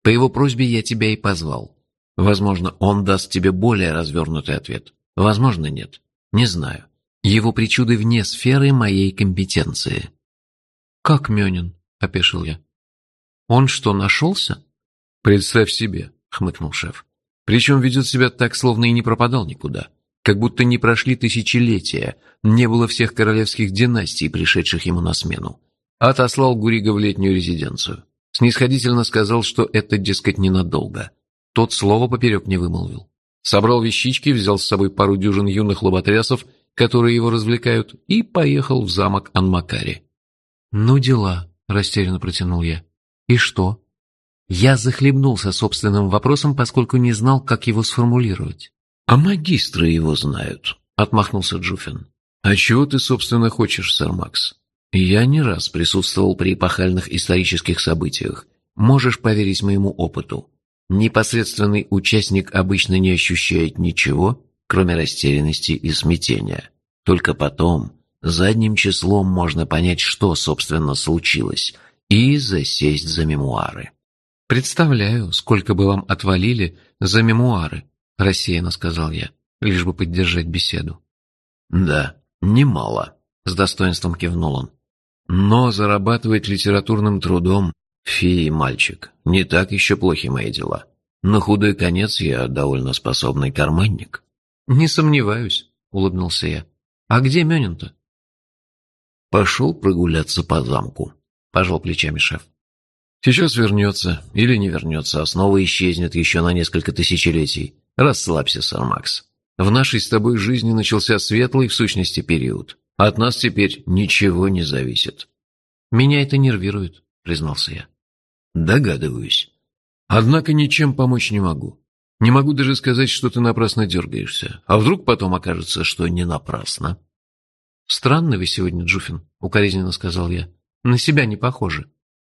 По его просьбе я тебя и позвал. Возможно, он даст тебе более развернутый ответ. Возможно, нет. Не знаю. Его причуды вне сферы моей компетенции». «Как Мёнин?» – опешил я. «Он что, нашелся?» «Представь себе», – хмыкнул шеф. «Причем ведет себя так, словно и не пропадал никуда. Как будто не прошли тысячелетия, не было всех королевских династий, пришедших ему на смену. Отослал Гурига в летнюю резиденцию. Снисходительно сказал, что это, дескать, ненадолго. Тот слова поперек не вымолвил. Собрал вещички, взял с собой пару дюжин юных лоботрясов, которые его развлекают, и поехал в замок Анмакари». «Ну дела», – растерянно протянул я. «И что?» Я захлебнулся собственным вопросом, поскольку не знал, как его сформулировать. «А магистры его знают», — отмахнулся Джуфин. «А чего ты, собственно, хочешь, сэр Макс? Я не раз присутствовал при эпохальных исторических событиях. Можешь поверить моему опыту. Непосредственный участник обычно не ощущает ничего, кроме растерянности и смятения. Только потом, задним числом, можно понять, что, собственно, случилось, и засесть за мемуары». «Представляю, сколько бы вам отвалили за мемуары», – рассеянно сказал я, лишь бы поддержать беседу. «Да, немало», – с достоинством кивнул он. «Но зарабатывать литературным трудом, фи, мальчик, не так еще плохи мои дела. На худой конец я довольно способный карманник». «Не сомневаюсь», – улыбнулся я. «А где Мёнин-то?» «Пошел прогуляться по замку», – пожал плечами шеф. «Сейчас вернется или не вернется, а снова исчезнет еще на несколько тысячелетий. Расслабься, сэр Макс. В нашей с тобой жизни начался светлый, в сущности, период. От нас теперь ничего не зависит». «Меня это нервирует», — признался я. «Догадываюсь. Однако ничем помочь не могу. Не могу даже сказать, что ты напрасно дергаешься. А вдруг потом окажется, что не напрасно?» «Странный вы сегодня, Джуфин», — укоризненно сказал я. «На себя не похожи».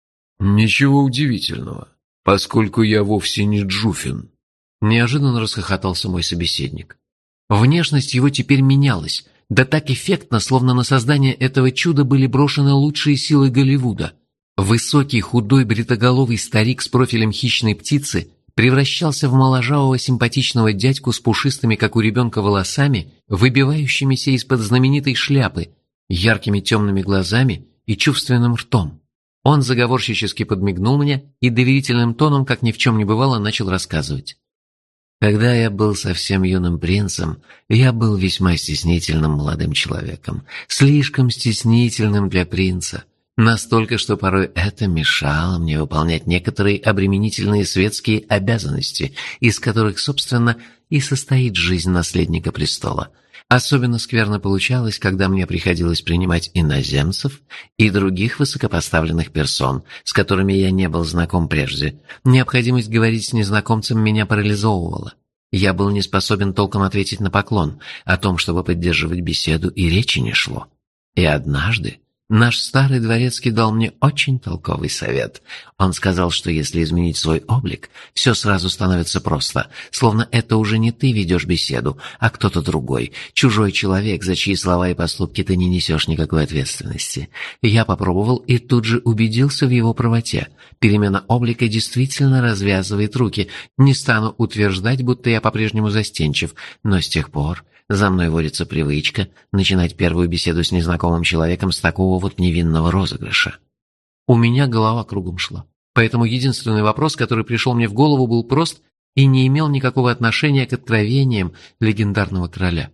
«Ничего удивительного, поскольку я вовсе не Джуфин», – неожиданно расхохотался мой собеседник. Внешность его теперь менялась, да так эффектно, словно на создание этого чуда были брошены лучшие силы Голливуда. Высокий, худой, бритоголовый старик с профилем хищной птицы превращался в моложавого симпатичного дядьку с пушистыми, как у ребенка, волосами, выбивающимися из-под знаменитой шляпы, яркими темными глазами и чувственным ртом. Он заговорщически подмигнул мне и доверительным тоном, как ни в чем не бывало, начал рассказывать. «Когда я был совсем юным принцем, я был весьма стеснительным молодым человеком, слишком стеснительным для принца, настолько, что порой это мешало мне выполнять некоторые обременительные светские обязанности, из которых, собственно, и состоит жизнь наследника престола. Особенно скверно получалось, когда мне приходилось принимать иноземцев и других высокопоставленных персон, с которыми я не был знаком прежде. Необходимость говорить с незнакомцем меня парализовывала. Я был не способен толком ответить на поклон, о том, чтобы поддерживать беседу, и речи не шло. И однажды наш старый дворецкий дал мне очень толковый совет. Он сказал, что если изменить свой облик, все сразу становится просто, словно это уже не ты ведешь беседу, а кто-то другой, чужой человек, за чьи слова и поступки ты не несешь никакой ответственности. Я попробовал и тут же убедился в его правоте. Перемена облика действительно развязывает руки. Не стану утверждать, будто я по-прежнему застенчив, но с тех пор за мной водится привычка начинать первую беседу с незнакомым человеком с такого вот невинного розыгрыша. У меня голова кругом шла. Поэтому единственный вопрос, который пришел мне в голову, был прост и не имел никакого отношения к откровениям легендарного короля.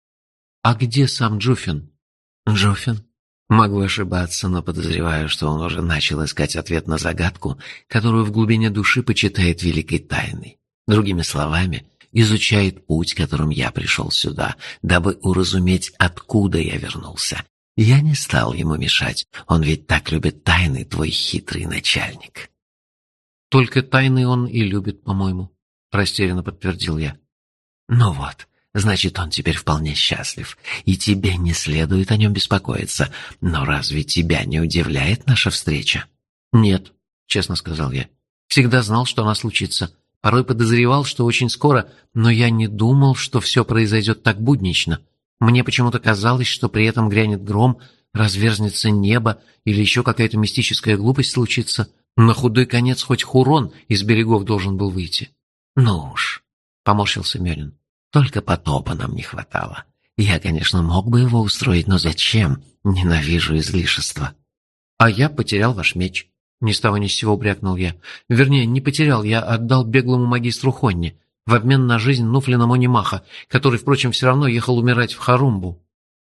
«А где сам Джуфин?» «Джуфин? Могу ошибаться, но подозреваю, что он уже начал искать ответ на загадку, которую в глубине души почитает великой тайной. Другими словами, изучает путь, которым я пришел сюда, дабы уразуметь, откуда я вернулся. Я не стал ему мешать, он ведь так любит тайны, твой хитрый начальник». «Только тайны он и любит, по-моему», — растерянно подтвердил я. «Ну вот, значит, он теперь вполне счастлив, и тебе не следует о нем беспокоиться. Но разве тебя не удивляет наша встреча?» «Нет», — честно сказал я. «Всегда знал, что она случится. Порой подозревал, что очень скоро, но я не думал, что все произойдет так буднично. Мне почему-то казалось, что при этом грянет гром, разверзнется небо или еще какая-то мистическая глупость случится. На худой конец хоть Хурон из берегов должен был выйти. Ну уж, поморщился Мёнин, только потопа нам не хватало. Я, конечно, мог бы его устроить, но зачем? Ненавижу излишества. А я потерял ваш меч. Ни с того ни с сего брякнул я. Вернее, не потерял, я отдал беглому магистру Хонни в обмен на жизнь Нуфлина Монимаха, который, впрочем, все равно ехал умирать в Харумбу.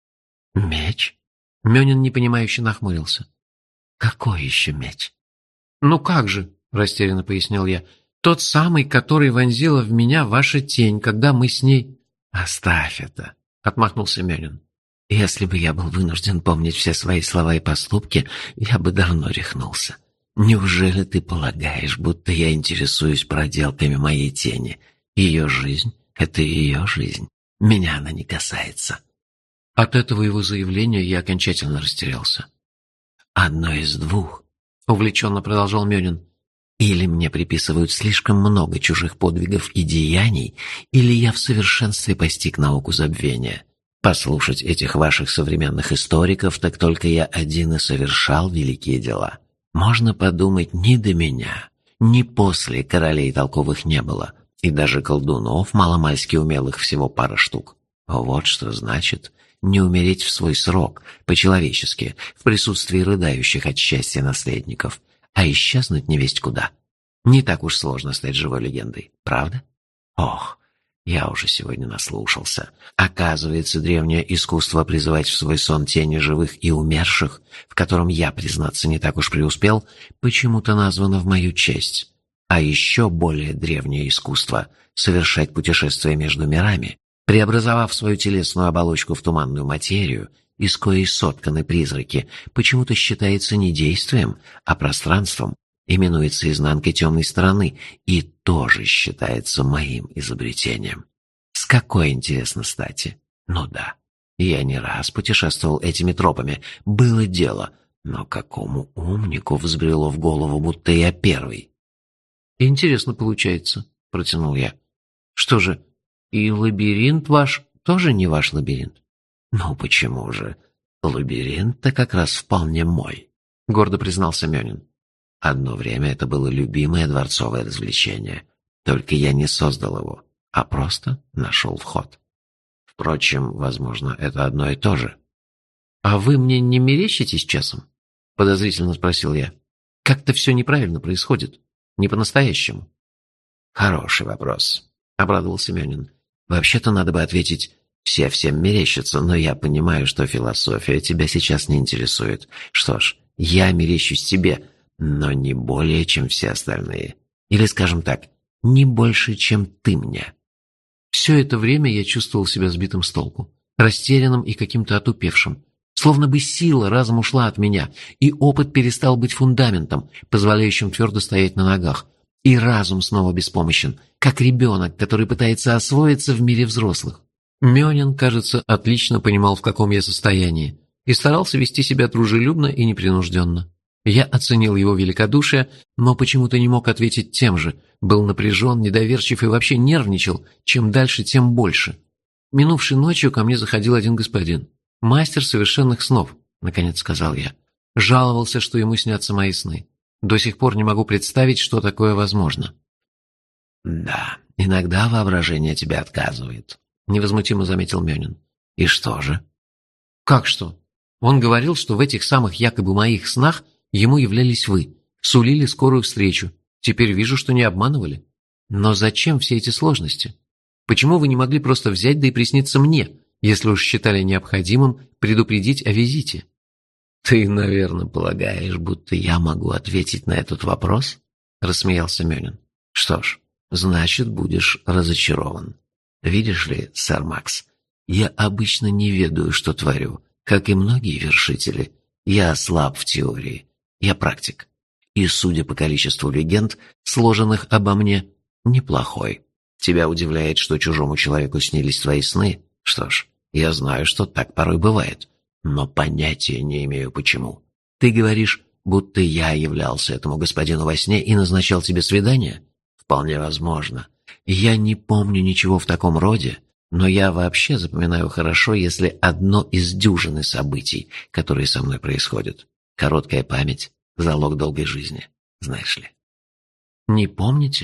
Меч? Мёнин непонимающе нахмурился. Какой еще меч? Ну как же, растерянно пояснил я. Тот самый, который вонзила в меня ваша тень, когда мы с ней... Оставь это, отмахнулся Мёнин. Если бы я был вынужден помнить все свои слова и поступки, я бы давно рехнулся. Неужели ты полагаешь, будто я интересуюсь проделками моей тени? Ее жизнь — это ее жизнь. Меня она не касается. От этого его заявления я окончательно растерялся. Одно из двух, увлеченно продолжал Мёнин. Или мне приписывают слишком много чужих подвигов и деяний, или я в совершенстве постиг науку забвения. Послушать этих ваших современных историков, так только я один и совершал великие дела. Можно подумать, ни до меня, ни после королей толковых не было, и даже колдунов маломальски умелых всего пара штук. Вот что значит не умереть в свой срок, по-человечески, в присутствии рыдающих от счастья наследников, а исчезнуть невесть куда. Не так уж сложно стать живой легендой, правда? Ох, я уже сегодня наслушался. Оказывается, древнее искусство призывать в свой сон тени живых и умерших, в котором я, признаться, не так уж преуспел, почему-то названо в мою честь. А еще более древнее искусство — совершать путешествия между мирами, преобразовав свою телесную оболочку в туманную материю, из коей сотканы призраки, почему-то считается не действием, а пространством, именуется изнанкой темной стороны и тоже считается моим изобретением. С какой, интересно, стати? Ну да, я не раз путешествовал этими тропами, было дело, но какому умнику взбрело в голову, будто я первый? Интересно получается, протянул я. Что же, и лабиринт ваш тоже не ваш лабиринт? Ну почему же? Лабиринт-то как раз вполне мой, гордо признался Мёнин. Одно время это было любимое дворцовое развлечение. Только я не создал его, а просто нашел вход. Впрочем, возможно, это одно и то же. «А вы мне не мерещитесь часом?» — подозрительно спросил я. «Как-то все неправильно происходит. Не по-настоящему». «Хороший вопрос», — обрадовался Мёнин. «Вообще-то надо бы ответить, все всем мерещатся, но я понимаю, что философия тебя сейчас не интересует. Что ж, я мерещусь тебе, но не более, чем все остальные. Или, скажем так, не больше, чем ты мне». Все это время я чувствовал себя сбитым с толку, растерянным и каким-то отупевшим. Словно бы сила разом ушла от меня, и опыт перестал быть фундаментом, позволяющим твердо стоять на ногах. И разум снова беспомощен, как ребенок, который пытается освоиться в мире взрослых. Мёнин, кажется, отлично понимал, в каком я состоянии, и старался вести себя дружелюбно и непринужденно. Я оценил его великодушие, но почему-то не мог ответить тем же, был напряжен, недоверчив и вообще нервничал, чем дальше, тем больше. Минувшей ночью ко мне заходил один господин, мастер совершенных снов, наконец сказал я. Жаловался, что ему снятся мои сны. До сих пор не могу представить, что такое возможно. «Да, иногда воображение тебя отказывает», — невозмутимо заметил Мёнин. «И что же?» «Как что? Он говорил, что в этих самых якобы моих снах ему являлись вы, сулили скорую встречу. Теперь вижу, что не обманывали. Но зачем все эти сложности? Почему вы не могли просто взять да и присниться мне, если уж считали необходимым предупредить о визите?» «Ты, наверное, полагаешь, будто я могу ответить на этот вопрос?» — рассмеялся Мёнин. «Что ж, значит, будешь разочарован. Видишь ли, сэр Макс, я обычно не ведаю, что творю, как и многие вершители. Я слаб в теории, я практик. И, судя по количеству легенд, сложенных обо мне, неплохой. Тебя удивляет, что чужому человеку снились твои сны? Что ж, я знаю, что так порой бывает, но понятия не имею почему. Ты говоришь, будто я являлся этому господину во сне и назначал тебе свидание? Вполне возможно. Я не помню ничего в таком роде, но я вообще запоминаю хорошо, если одно из дюжины событий, которые со мной происходят. Короткая память — залог долгой жизни. знаешь ли. Не помните?